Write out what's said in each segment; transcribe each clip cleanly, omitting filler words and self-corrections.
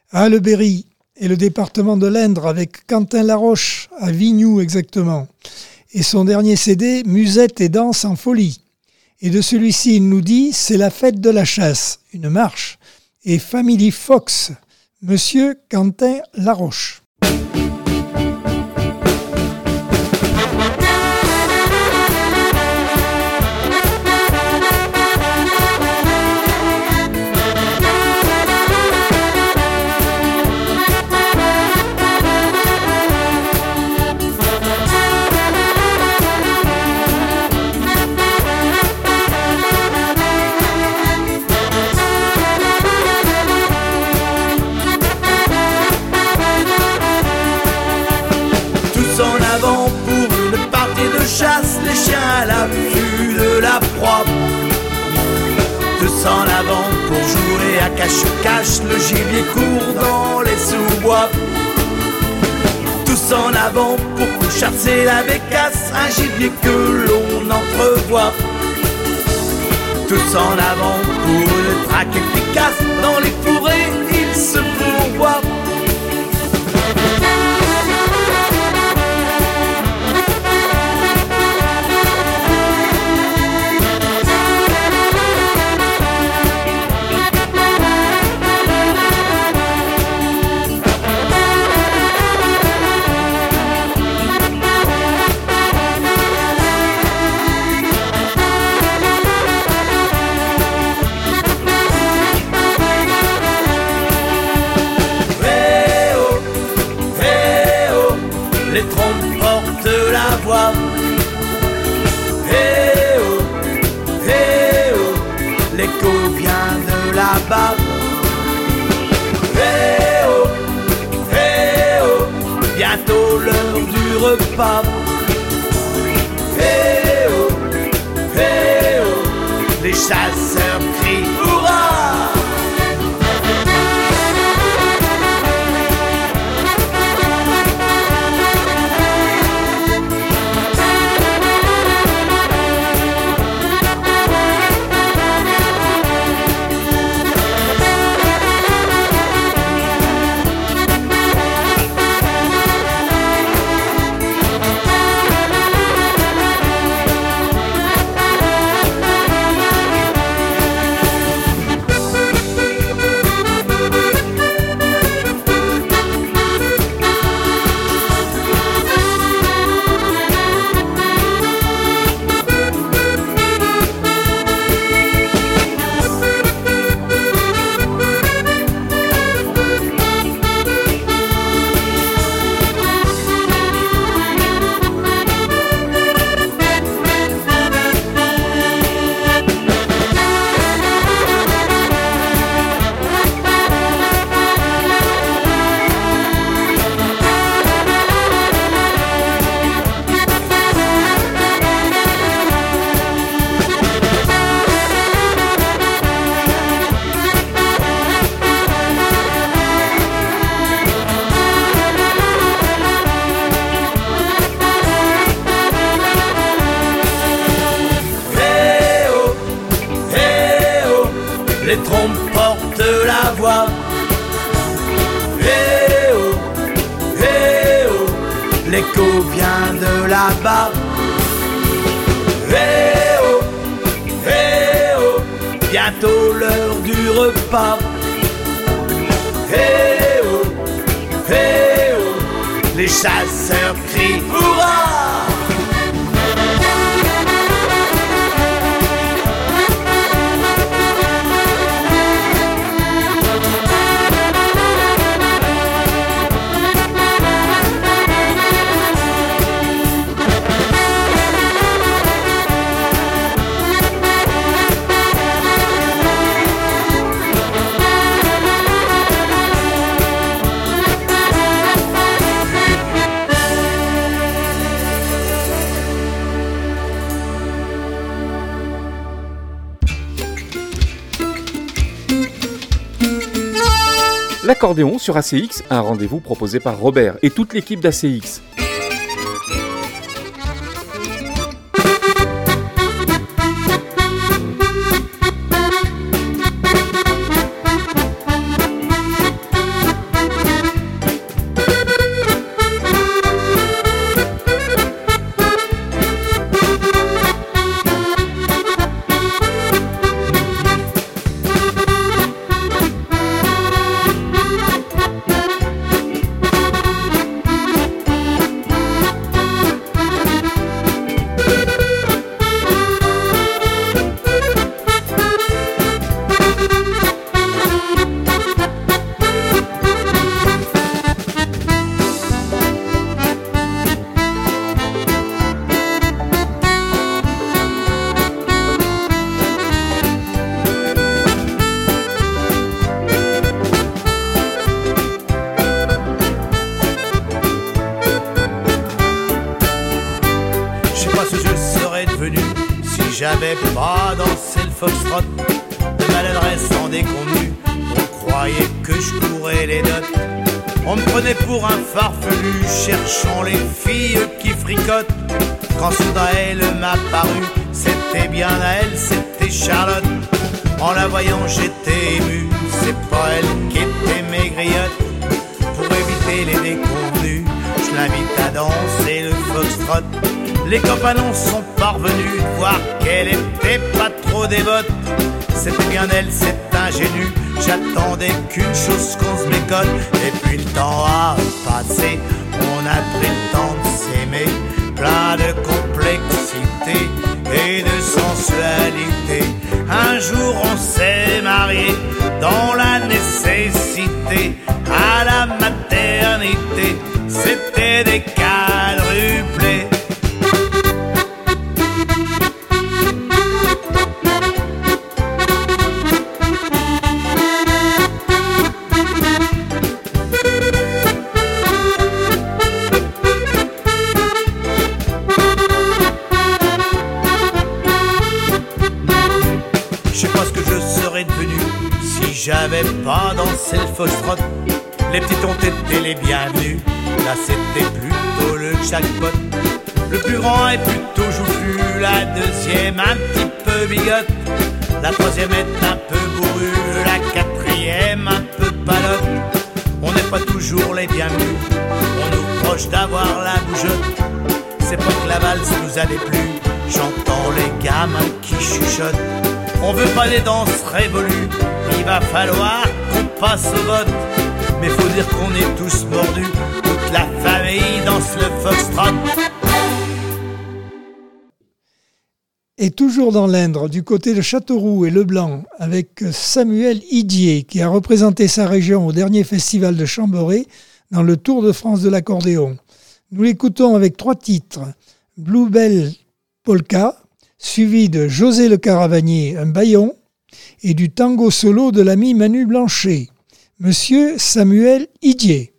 Ah, le Berry et le département de l'Indre avec Quentin Laroche, à Vignoux exactement. Et son dernier CD, Musette et danse en folie. Et de celui-ci, il nous dit, c'est la fête de la chasse, une marche. Et Family Fox, Monsieur Quentin Laroche. Chasse les chiens à l'affût de la proie. Tous en avant pour jouer à cache-cache, le gibier court dans les sous-bois. Tous en avant pour chasser la bécasse, un gibier que l'on entrevoit. Tous en avant pour une traque efficace, dans les fourrés ils se pourvoient. Les trompes portent la voix. Eh oh, l'écho vient de là-bas. Eh oh, bientôt l'heure du repas. Eh oh, les chasseurs crient hurrah. Les trompes portent la voix. Eh oh, l'écho vient de là-bas. Eh oh, bientôt l'heure du repas. Eh oh, les chasseurs crient hurrah. L'accordéon sur ACX, un rendez-vous proposé par Robert et toute l'équipe d'ACX. j'avais pas dansé le foxtrot. De maladresse en déconvenue, on croyait que je courais les notes. On me prenait pour un farfelu, cherchant les filles qui fricotent. Quand soudain elle m'a paru, c'était bien à elle, c'était Charlotte. En la voyant j'étais ému, c'est pas elle qui était maigrillotte. Pour éviter les déconvenus, je l'invite à danser le foxtrot. Les compagnons sont parvenus de voir qu'elle était pas trop dévote. C'était bien elle, c'est ingénu, j'attendais qu'une chose qu'on se méconne. Et puis le temps a passé, on a pris le temps de s'aimer. Plein de complexité et de sensualité. Un jour on s'est mariés dans la nécessité. À la maternité, c'était des quadruplés. J'avais pas dansé le foxtrot. Les petits ont été les bienvenus. Là c'était plutôt le jackpot. Le plus grand est plutôt joufflu. La deuxième un petit peu bigote. La troisième est un peu bourrue. La quatrième un peu palote. On n'est pas toujours les bienvenus. On nous reproche d'avoir la bougeotte. C'est pas que la valse nous a déplu. J'entends les gamins qui chuchotent. On veut pas des danses révolues. Il va falloir qu'on passe au vote. Mais faut dire qu'on est tous mordus. Toute la famille danse le foxtrot. Et toujours dans l'Indre, du côté de Châteauroux et Leblanc, avec Samuel Idier, qui a représenté sa région au dernier festival de Chambéry dans le Tour de France de l'accordéon. Nous l'écoutons avec 3 titres. Bluebell Polka, suivi de José le Caravanier, un baillon, et du tango solo de l'ami Manu Blanchet. Monsieur Samuel Idier.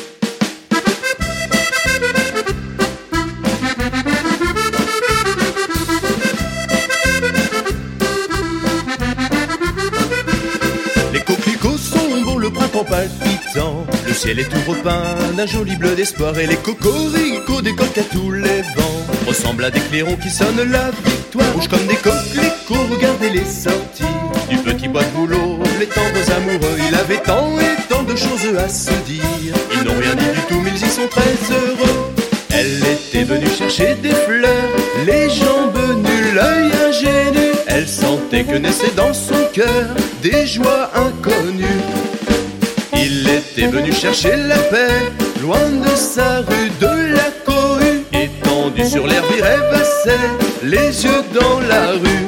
Les coquelicots sont beaux, le printemps palpitant. Le ciel est tout repeint d'un joli bleu d'espoir. Et les cocoricots des coqs à tous les vents ressemblent à des clairons qui sonnent la victoire. Rouges comme des coquelicots, regardez-les sortir du petit bois de boulot, les tendres amoureux. Il avait tant et tant de choses à se dire. Ils n'ont rien dit du tout, mais ils y sont très heureux. Elle était venue chercher des fleurs, les jambes nues, l'œil ingénu. Elle sentait que naissaient dans son cœur des joies inconnues. Il était venu chercher la paix, loin de sa rue, de la cohue. Étendu sur l'herbe, il rêvassait, les yeux dans la rue.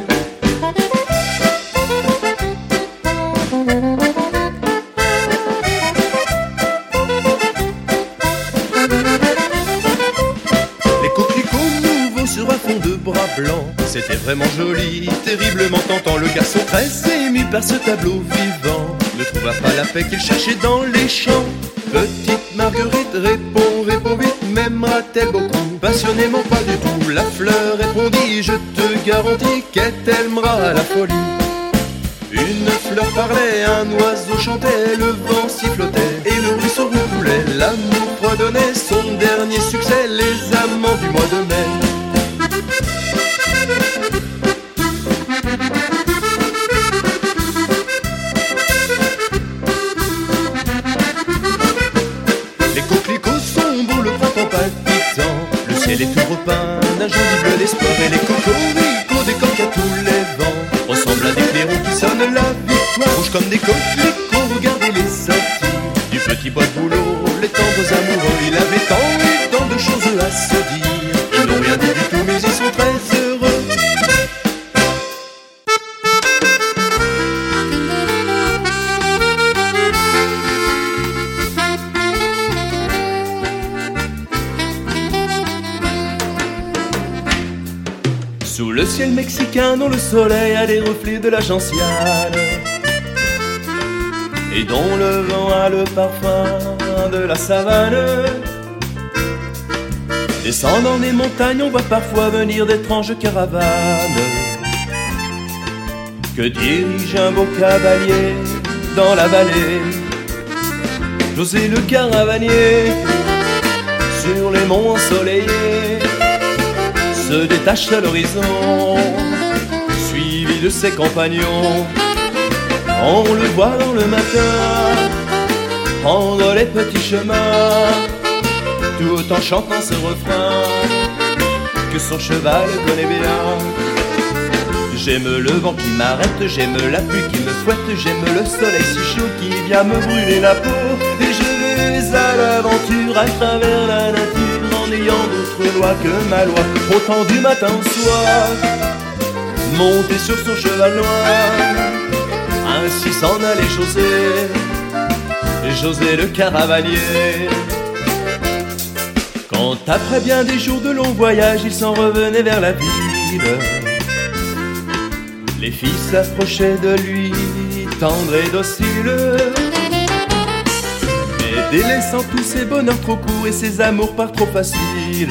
Blanc. C'était vraiment joli, terriblement tentant. Le garçon très ému par ce tableau vivant ne trouva pas la paix qu'il cherchait dans les champs. Petite Marguerite réponds vite, m'aimera-t-elle beaucoup? Passionnément pas du tout. La fleur répondit, je te garantis qu'elle t'aimera à la folie. Une fleur parlait, un oiseau chantait, le vent sifflotait et le ruisseau roulait. L'amour fredonnait son dernier succès, les amants du mois de mai. Elle est tout repeint d'un joli bleu d'espoir. Et les cocoricots des coqs à tous les vents ressemblent à des clairons qui sonnent la victoire. Rouges comme des coquelicots, regardez-les sortir du petit bois de boulot, les tendres amoureux. Il avait tant et tant de choses à se dire. Ils n'ont rien dit du tout, mais ils sont très heureux. Sous le ciel mexicain dont le soleil a les reflets de la gentiane et dont le vent a le parfum de la savane, descendant des montagnes on voit parfois venir d'étranges caravanes que dirige un beau cavalier dans la vallée. José le caravanier, sur les monts ensoleillés, se détache à l'horizon, suivi de ses compagnons. On le voit dans le matin, prendre les petits chemins, tout en chantant ce refrain que son cheval connaît bien. J'aime le vent qui m'arrête, j'aime la pluie qui me fouette, j'aime le soleil si chaud qui vient me brûler la peau. Et je vais à l'aventure à travers la nature en n'ayant d'autre loi que ma loi. Au temps du matin au soir, monté sur son cheval noir, ainsi s'en allait José le caravanier. Quand après bien des jours de long voyage, il s'en revenait vers la ville, les filles s'approchaient de lui, tendres et dociles. Mais délaissant tous ses bonheurs trop courts et ses amours par trop faciles,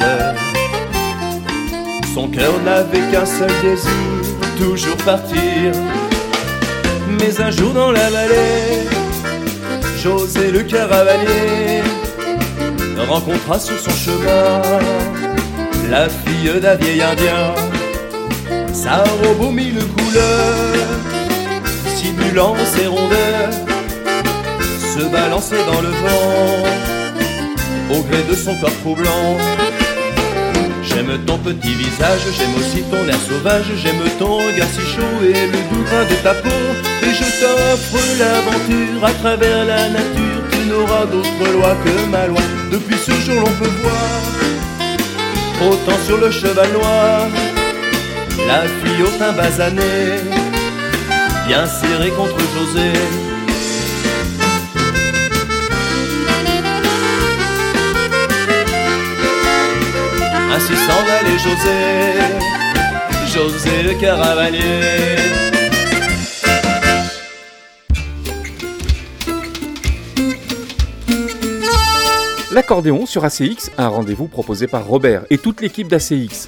son cœur n'avait qu'un seul désir, toujours partir. Mais un jour dans la vallée, José le caravanier rencontra sur son chemin la fille d'un vieil indien. Sa robe aux mille couleurs, simulant ses rondeurs, se balançait dans le vent au gré de son corps troublant. J'aime ton petit visage, j'aime aussi ton air sauvage, j'aime ton regard si chaud et le doux grain de ta peau. Et je t'offre l'aventure à travers la nature, tu n'auras d'autre loi que ma loi. Depuis ce jour l'on peut voir, autant sur le cheval noir, la fille au teint basané, bien serrée contre José. Ainsi s'en allait José le caravanier. L'accordéon sur ACX, un rendez-vous proposé par Robert et toute l'équipe d'ACX.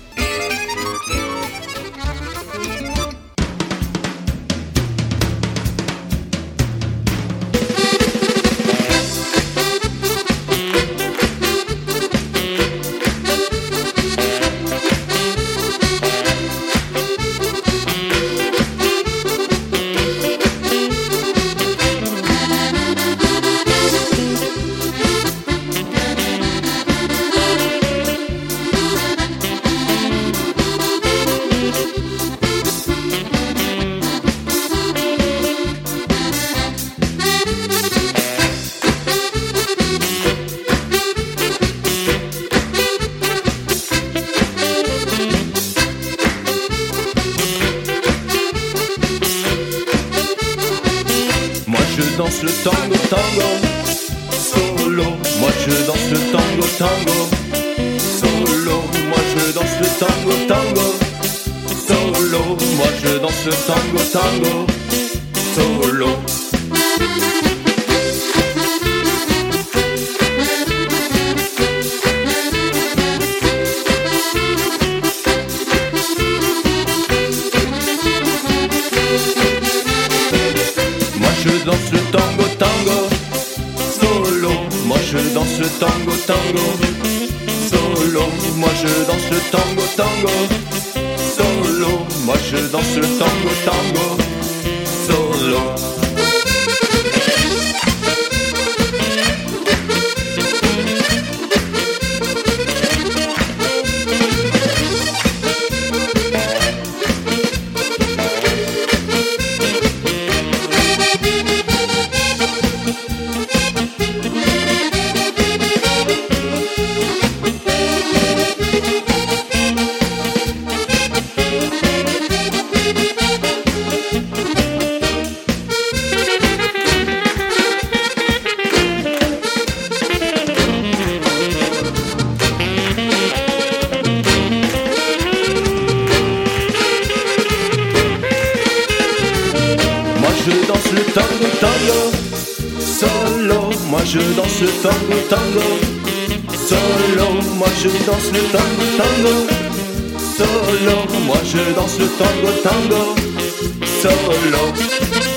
danse le tango, tango, solo. Moi je danse le tango, tango, solo. Moi je danse le tango, tango, solo. Moi je danse le tango, tango, solo. Je danse le tango, tango, solo. Moi je danse le tango, tango, solo. Moi je danse le tango, tango, solo. Moi je danse le tango, tango, solo. Je danse le tango, tango, solo. Moi je danse le tango, tango, solo. Moi je danse le tango, tango, solo. Moi je danse le tango, tango, solo.